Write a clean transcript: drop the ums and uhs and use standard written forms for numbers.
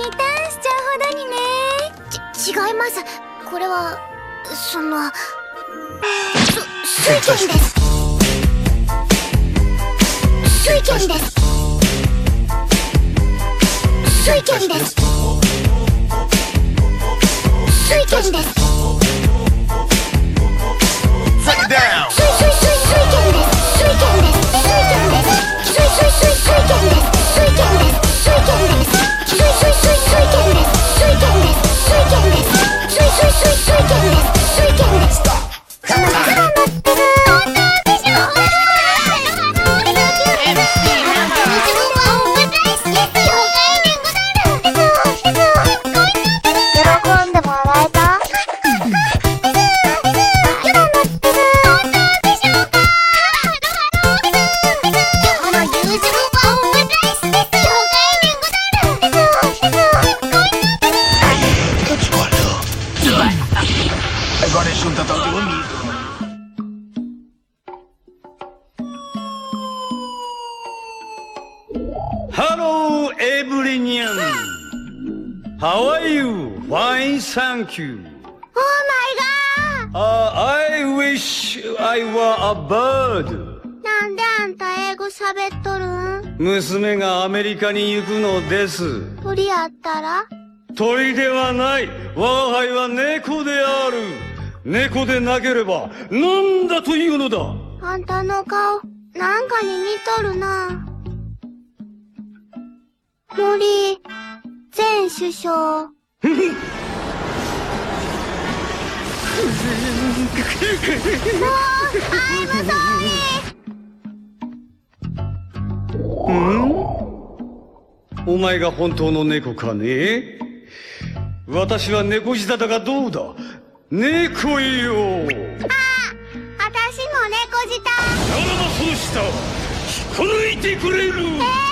ターンしちゃうほどにね。違います。これは水拳です。水拳です。水拳です。水拳です。 Sit down. 水拳です。水拳です。水拳です。水拳です。水拳です。水拳です。水拳です。水拳です。水拳です。水拳です。水拳です。水拳です。水拳です。喜んでもらえた？ Agora junta todo mundo. Hello, everyone. How are you? Fine, thank you. Oh my god! I wish I were a bird. なんであんた英語喋っとるん？ 娘がアメリカに行くのです。 鳥やったら？ 鳥ではない。我が輩は猫である。猫でなければなんだというのだ。 あんたの顔、なんかに似とるな。森前首相。もう、I'm sorry! お前が本当の猫かね？私は猫舌だがどうだ？猫よ。 あ、私も猫舌。 ならばその舌、引っこ抜いてくれる。